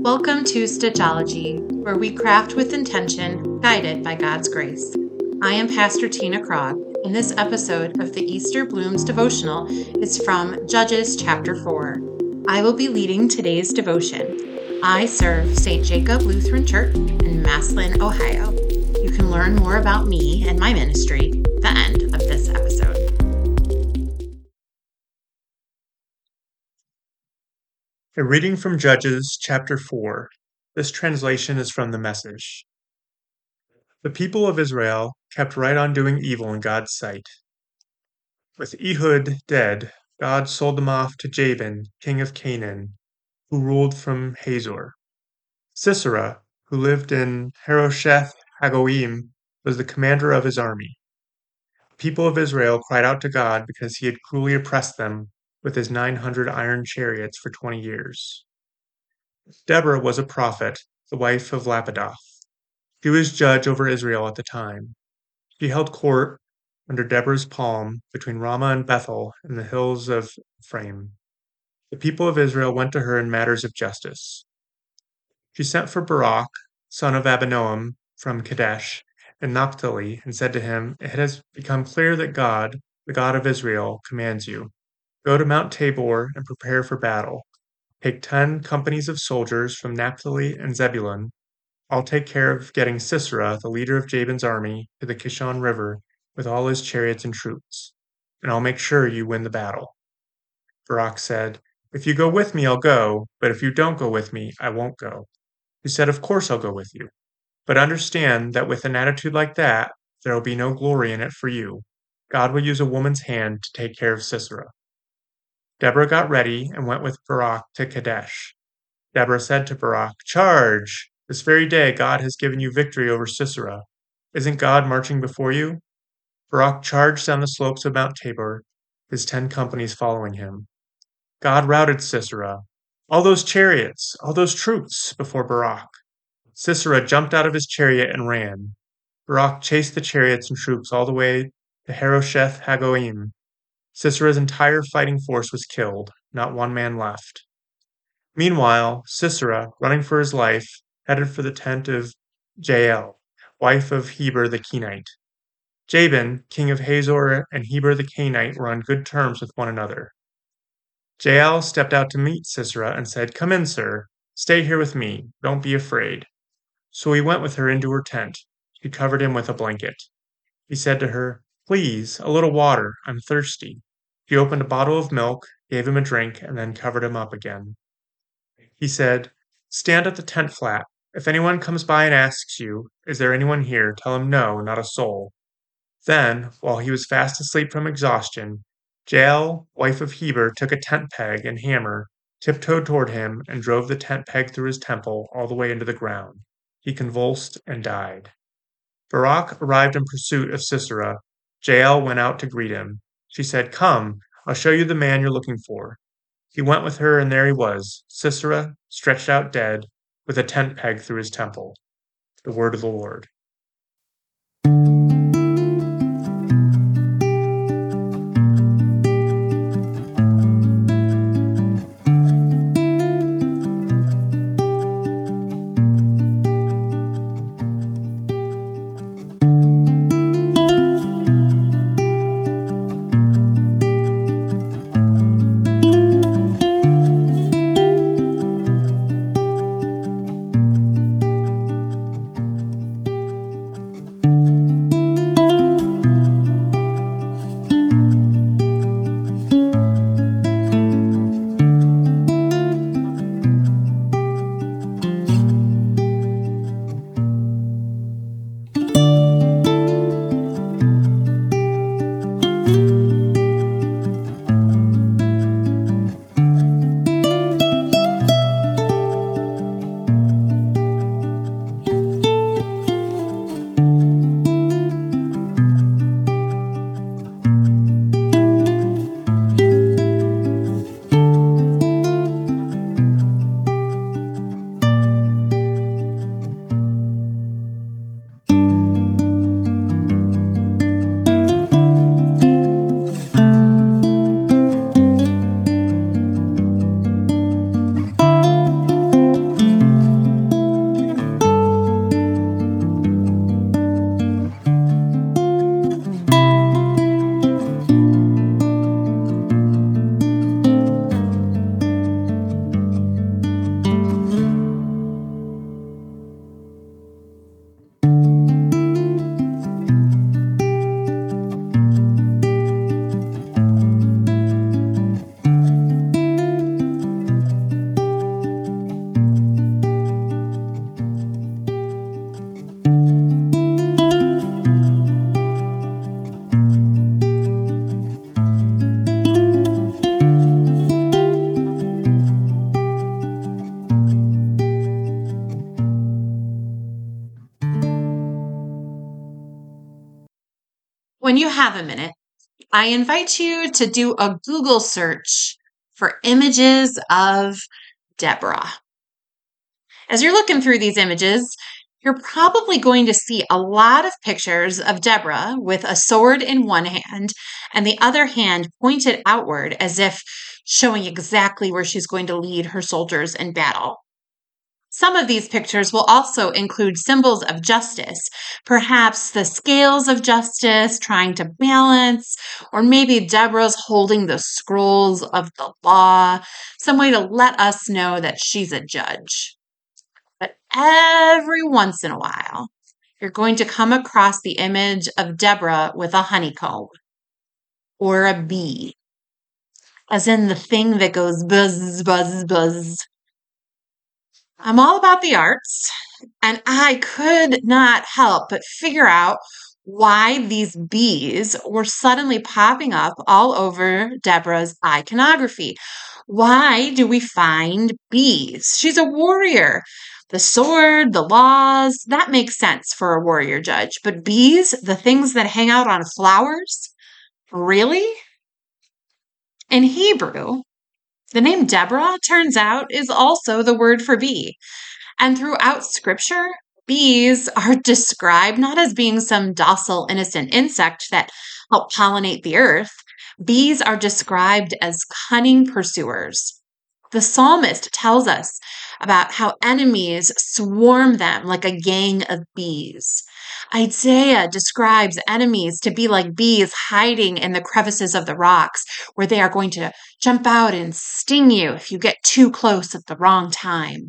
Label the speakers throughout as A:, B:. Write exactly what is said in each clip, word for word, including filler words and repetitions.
A: Welcome to Stitchology, where we craft with intention, guided by God's grace. I am Pastor Tina Krog, and this episode of the Easter Blooms devotional is from Judges chapter four. I will be leading today's devotion. I serve Saint Jacob Lutheran Church in Massillon, Ohio. You can learn more about me and my ministry at the end of this episode.
B: A reading from Judges chapter four. This translation is from the Message. The people of Israel kept right on doing evil in God's sight. With Ehud dead, God sold them off to Jabin, king of Canaan, who ruled from Hazor. Sisera, who lived in Harosheth Hagoyim, was the commander of his army. The people of Israel cried out to God because he had cruelly oppressed them with his nine hundred iron chariots for twenty years. Deborah was a prophet, the wife of Lapidoth. She was judge over Israel at the time. She held court under Deborah's palm between Ramah and Bethel in the hills of Ephraim. The people of Israel went to her in matters of justice. She sent for Barak, son of Abinoam, from Kadesh and Naphtali, and said to him, "It has become clear that God, the God of Israel, commands you. Go to Mount Tabor and prepare for battle. Take ten companies of soldiers from Naphtali and Zebulun. I'll take care of getting Sisera, the leader of Jabin's army, to the Kishon River with all his chariots and troops, and I'll make sure you win the battle." Barak said, "If you go with me, I'll go, but if you don't go with me, I won't go." He said, "Of course I'll go with you, but understand that with an attitude like that, there will be no glory in it for you. God will use a woman's hand to take care of Sisera." Deborah got ready and went with Barak to Kadesh. Deborah said to Barak, "Charge! This very day God has given you victory over Sisera. Isn't God marching before you?" Barak charged down the slopes of Mount Tabor, his ten companies following him. God routed Sisera. All those chariots, all those troops before Barak. Sisera jumped out of his chariot and ran. Barak chased the chariots and troops all the way to Harosheth Hagoyim. Sisera's entire fighting force was killed, not one man left. Meanwhile, Sisera, running for his life, headed for the tent of Jael, wife of Heber the Kenite. Jabin, king of Hazor, and Heber the Kenite were on good terms with one another. Jael stepped out to meet Sisera and said, "Come in, sir. Stay here with me. Don't be afraid." So he went with her into her tent. She covered him with a blanket. He said to her, "Please, a little water. I'm thirsty." She opened a bottle of milk, gave him a drink, and then covered him up again. He said, "Stand at the tent flap. If anyone comes by and asks you, 'Is there anyone here?' tell him no, not a soul." Then, while he was fast asleep from exhaustion, Jael, wife of Heber, took a tent peg and hammer, tiptoed toward him, and drove the tent peg through his temple all the way into the ground. He convulsed and died. Barak arrived in pursuit of Sisera. Jael went out to greet him. She said, "Come, I'll show you the man you're looking for." He went with her, and there he was, Sisera, stretched out dead, with a tent peg through his temple. The word of the Lord.
A: when you have a minute, I invite you to do a Google search for images of Deborah. As you're looking through these images, you're probably going to see a lot of pictures of Deborah with a sword in one hand and the other hand pointed outward as if showing exactly where she's going to lead her soldiers in battle. Some of these pictures will also include symbols of justice, perhaps the scales of justice trying to balance, or maybe Deborah's holding the scrolls of the law, some way to let us know that she's a judge. But every once in a while, you're going to come across the image of Deborah with a honeycomb or a bee, as in the thing that goes buzz, buzz, buzz. I'm all about the arts, and I could not help but figure out why these bees were suddenly popping up all over Deborah's iconography. Why do we find bees? She's a warrior. The sword, the laws, that makes sense for a warrior judge. But bees, the things that hang out on flowers? Really? In Hebrew, the name Deborah, turns out, is also the word for bee. And throughout Scripture, bees are described not as being some docile, innocent insect that help pollinate the earth. Bees are described as cunning pursuers. The psalmist tells us about how enemies swarm them like a gang of bees. Isaiah describes enemies to be like bees hiding in the crevices of the rocks, where they are going to jump out and sting you if you get too close at the wrong time.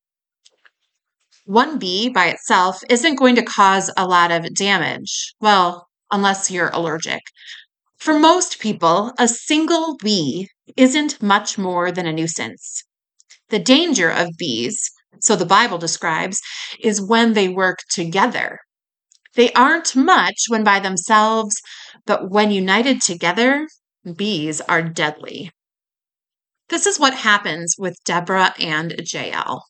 A: One bee by itself isn't going to cause a lot of damage, well, unless you're allergic. For most people, a single bee isn't much more than a nuisance. The danger of bees, so the Bible describes, is when they work together. They aren't much when by themselves, but when united together, bees are deadly. This is what happens with Deborah and Jael.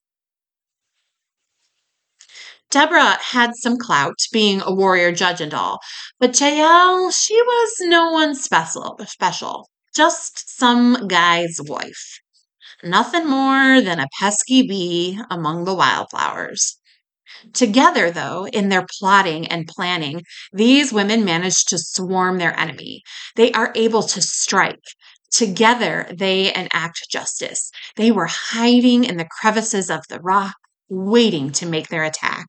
A: Deborah had some clout, being a warrior judge and all, but Jael, she was no one special, special, just some guy's wife. Nothing more than a pesky bee among the wildflowers. Together, though, in their plotting and planning, these women managed to swarm their enemy. They are able to strike. Together, they enact justice. They were hiding in the crevices of the rock, waiting to make their attack.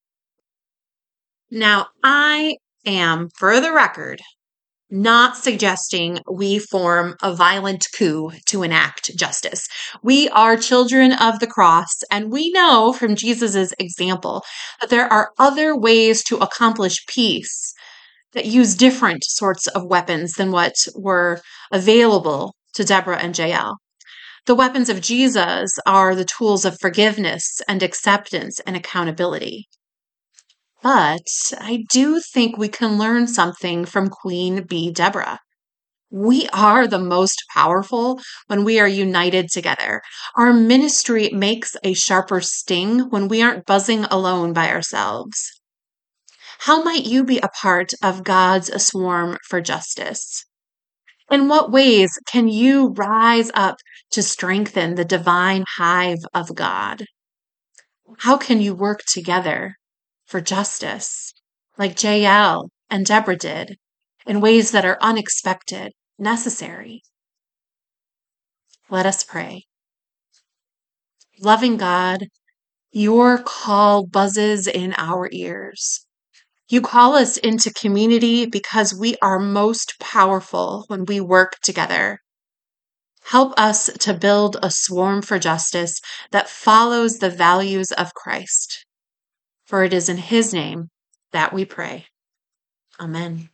A: Now, I am, for the record, not suggesting we form a violent coup to enact justice. We are children of the cross, and we know from Jesus' example that there are other ways to accomplish peace that use different sorts of weapons than what were available to Deborah and Jael. The weapons of Jesus are the tools of forgiveness and acceptance and accountability. But I do think we can learn something from Queen Bee Deborah. We are the most powerful when we are united together. Our ministry makes a sharper sting when we aren't buzzing alone by ourselves. How might you be a part of God's swarm for justice? In what ways can you rise up to strengthen the divine hive of God? How can you work together for justice, like Jael and Deborah did, in ways that are unexpected, necessary? Let us pray. Loving God, your call buzzes in our ears. You call us into community because we are most powerful when we work together. Help us to build a swarm for justice that follows the values of Christ. For it is in his name that we pray. Amen.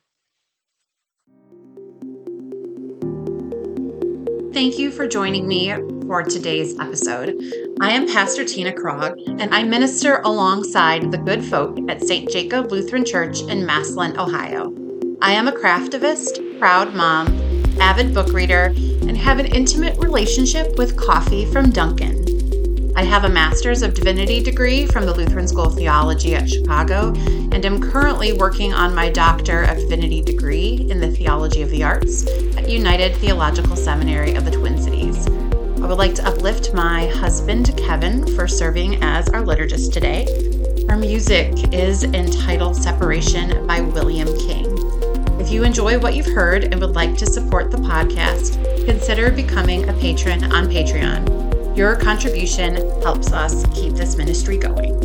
A: Thank you for joining me for today's episode. I am Pastor Tina Krog, and I minister alongside the good folk at Saint Jacob Lutheran Church in Massillon, Ohio. I am a craftivist, proud mom, avid book reader, and have an intimate relationship with coffee from Dunkin'. I have a Master's of Divinity degree from the Lutheran School of Theology at Chicago, and am currently working on my Doctor of Divinity degree in the Theology of the Arts at United Theological Seminary of the Twin Cities. I would like to uplift my husband, Kevin, for serving as our liturgist today. Our music is entitled Separation by William King. If you enjoy what you've heard and would like to support the podcast, consider becoming a patron on Patreon. Your contribution helps us keep this ministry going.